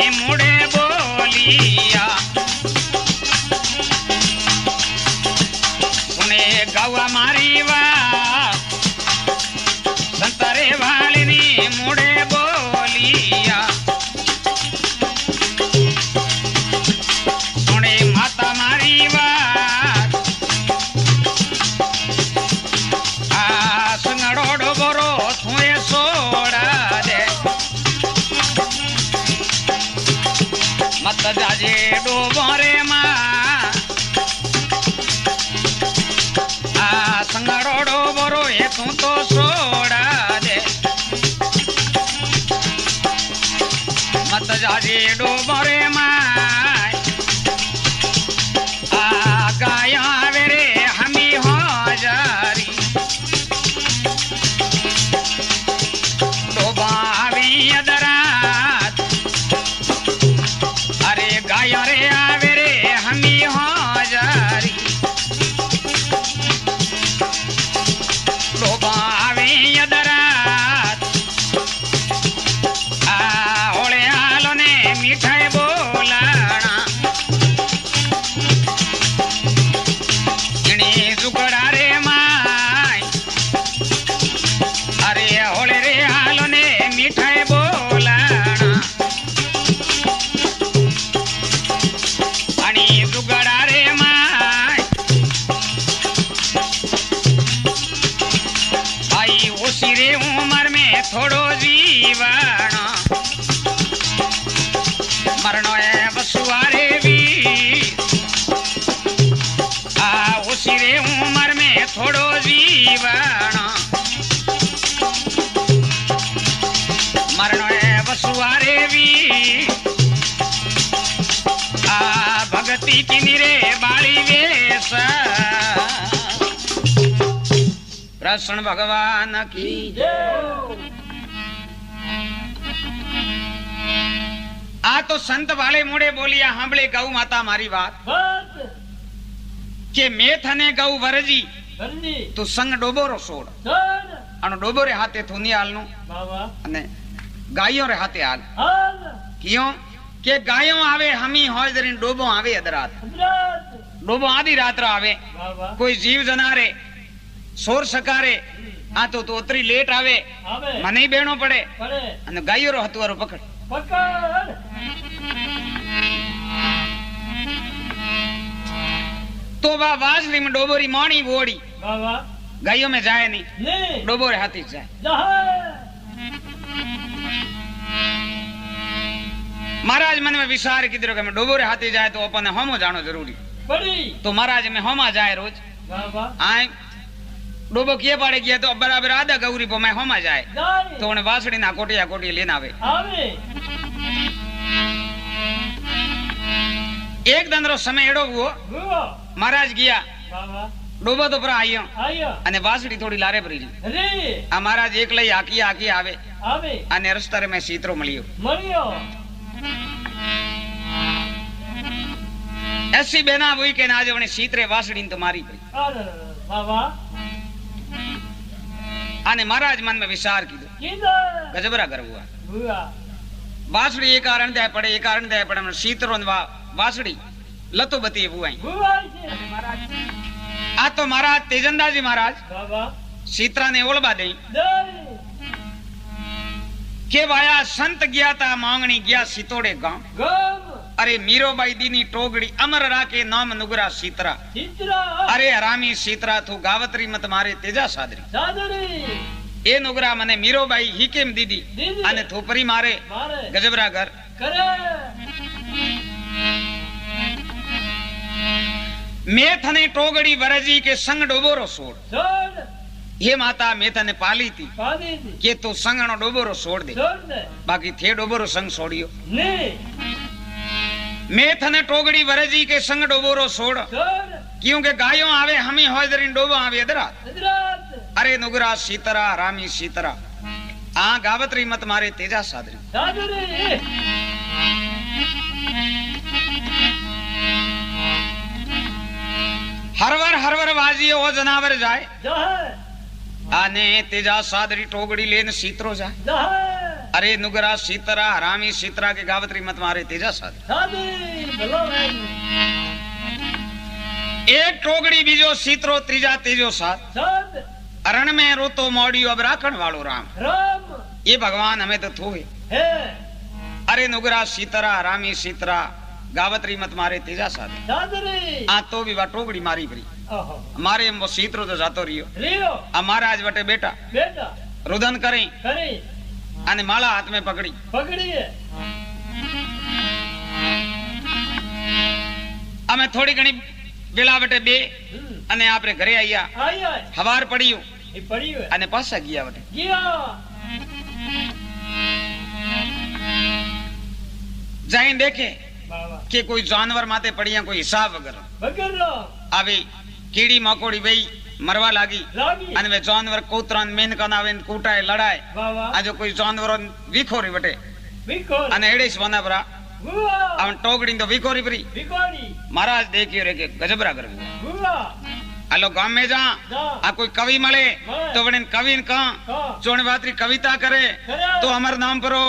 मुड़े बोलिया सुने गवा मारी बात संतरे वाली मुड़े बोलिया सुने माता मारी बात आ संगड़ो डोबरो थुए सोड़ा दे मत जाजे डोबरे मां आ संगड़ो डोबरो ये तू तो सोड़ा दे मत जाजे डोबरे मां आ गाया वेरे हमी हो जारी डोबावी अदरात अरे गाया रे आवे रे हमी हो जारी डोबावी अदरात आ होले आलो ने मीठाई बोलाना इनी जुगड़ा रे माय अरे होले रे आलो ने मीठाई बोलाना आणि जुगड़ा रे माय आई ओसी रे उमर में थोड़ो जीवन मरणो है बसुआरे भी आ ओसी रे उमर में थोड़ो जीवन मरणो है बसुआरे भी आ भगती की निरे बाली वेश कृष्ण भगवान की आ तो संत वाले मुड़े बोलिया हांभळे गौ माता मारी बात के मैं थने गौ वरजी तू संग डोबोरो सोड़ अन डोबोरे हाथे थूनी हालनु अने गायों रे हाथे हाल क्यों के गायों आवे हमी होय जरीन डोबो आवे अदरात डोबो आधी रात रो आवे कोई जीव जनारे सोर सकारे आ तो ओतरी लेट आवे मने ही बेणो पड़े अने गायो रो हतवारो पकड़ तो बा वाजली में डोबोरी माणी वोड़ी गायों में जाए नहीं डोबोरे हाथी जाए महाराज मन में विचार किधर के मैं डोबोरे हाथी जाए तो अपन होमो जानो जरूरी तो महाराज में होमा जाए रोज आए डोबो किए पाड़े किया तो बराबर आधा गौरी पो मैं होमा जाए तो उन्हें वासड़ी ना कोटिया कोटी लेना आवे एक दिन रो समय एड़ो हुओ महाराज गया डोबो तो परा आयो अने वासड़ी थोड़ी लारे भरी आ महाराज एक लई आकी आकी आवे अने रस्ते में सीतरो मलियो ऐसी बेना हुई के ना जवने सीतरे वासड़ी तो मारी पड़ी आने महाराज मन में विचार कीधो गजबरा कर हुआ वासड़ी एक कारण दे पड़े एक कारण दे पड़े सीतरो वासड़ी लतो बती बुआई आ तो महाराज तेजंदा जी महाराज सीतरा ने ओलबा दई के वाया संत गया था मांगणी गया सितोड़े गांव अरे मीरोबाई दीनी टोगड़ी अमर राके नाम नुगरा सीतरा अरे हरामी सीतरा तू गावत्री मत मारे तेजा सादरी ए नुगरा मने मीरोबाई ही केम दीदी अने थोपरी मारे गजबरा घर मैं थने टोगड़ी वरजी के संग डोबोरो सोड़ ये माता मैं तने पाली थी के तू संगनो डोबोरो छोड़ दे बाकी थे डोबोरो संग छोड़ियो मैं थने टोगड़ी वरजी के संग डोबोरो छोड़ क्योंकि गायों आवे हमें होजरीन डोबो आवे अदरा अरे नुगरा सीतरा रामी सीतरा आ गावत्री मत मारे तेजा सादरी हरवर वाजी ओ जनावर जाए आने तेजा सादरी टोगड़ी लेन सीतरो जाए अरे नुगरा सीतरा हरामी सीतरा के गावत्री मत मारे तेजा साथ एक टोगड़ी बीजो सीतरो त्रीजा तेजो साथ अरण में रोतो मोड़ियो अब राखण वालो राम ये भगवान हमें तो थोए अरे नुगरा सीतरा हरामी सीतरा गावत्री मत मारे तेजा साथ आ तो भी वा टोगड़ी मारी परी मारे वो सीतरो तो जातो रियो हमारा आज बटे बेटा रुदन करें अने माला हाथ में पकड़ी हमें थोड़ी घनी बेला बटे बे अने आपरे घरे आया हवार पड़ियो अने पासा गया बटे जाए देखे कि कोई जानवर माते पड़िया कोई हिसाब वगैरह आवे कीड़ी मकोड़ी वही मरवा लागी अने वे जानवर कोतरान मेनका नावे कूटाए लड़ाए आजो कोई जानवर विखोरी बटे अने एड़े सोना बरा अवन टोगड़ी तो विखोरी परी महाराज देखियो रे के गजबरा कर हेलो गांव में जा आ कोई कवि मले तो वने कवि का जोने बातरी कविता करे तो हमार नाम परो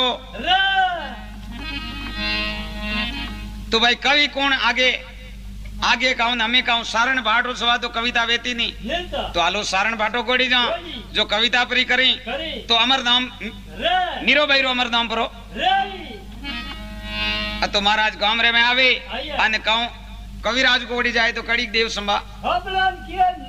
तो भाई कवि कौन आगे आगे कहूं हमें कहूं सारण भाटो सवा तो कविता वेती नहीं तो आलो सारण भाटो कोड़ी जा जो कविता परी करी तो अमर नाम नीरो भाई रो अमर नाम परो तो महाराज गांव रे में आवे अने कहूं कविराज कोड़ी जाए तो कड़ी देव संभा